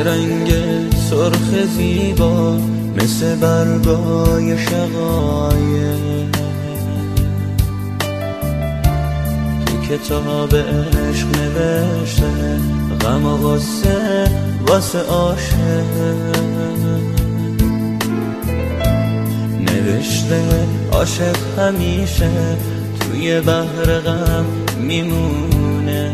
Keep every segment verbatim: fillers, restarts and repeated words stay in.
رنگ سرخ زیبا مثل برگای شقایق تو کتاب عشق نوشته غم و غصه واسه عاشق، نوشته عاشق همیشه توی بحر غم میمونه،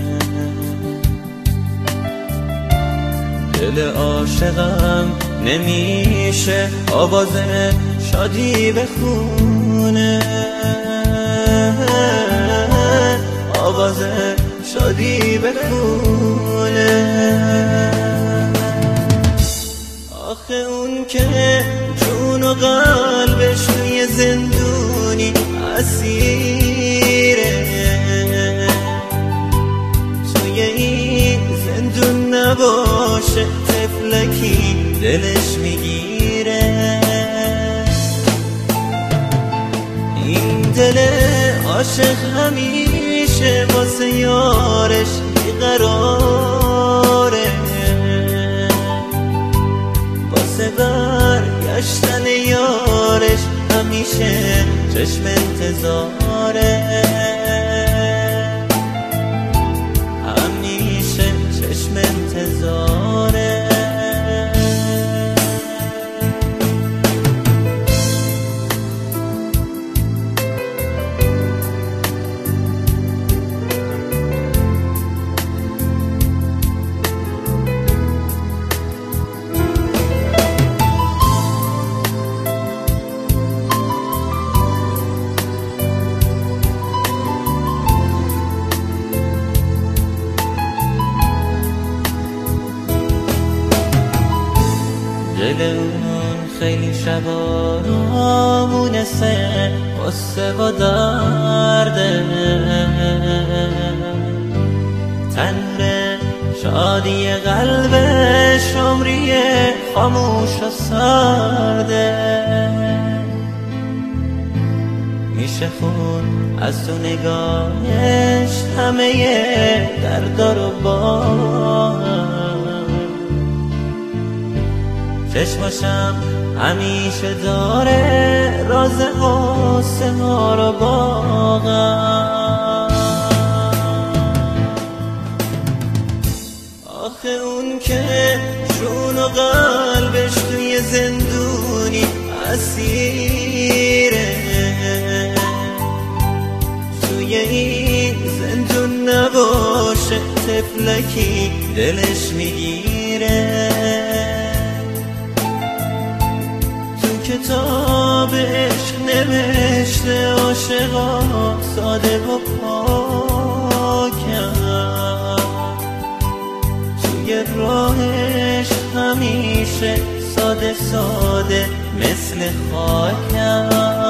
دل عاشقم نمیشه آواز شادی بخونه، آواز شادی بخونه. آخه اون که جون و قلبش توی زندونی اسیره، توی این زندون نباشه طفلکی دلش میگیره. این دل عاشق همیشه واسه یارش بیقراره، واسه برگشتن یارش همیشه چشم انتظاره، همیشه چشم انتظاره. دل اون خیلی شبا مونسه قصه و درده، تنور شادی قلبش عمریه خاموش و سرده، میشه خون از تو نگاهش همه دردا رو با چشماشم همیشه داره راز غصه ها رو باغم. آخه اون که جون و قلبش توی زندونی اسیره، توی این زندون نباشه طفلکی دلش میگیره. کتاب عشق نوشته عاشقا ساده و پاکم، توی راهش همیشه ساده ساده مثل خاکم.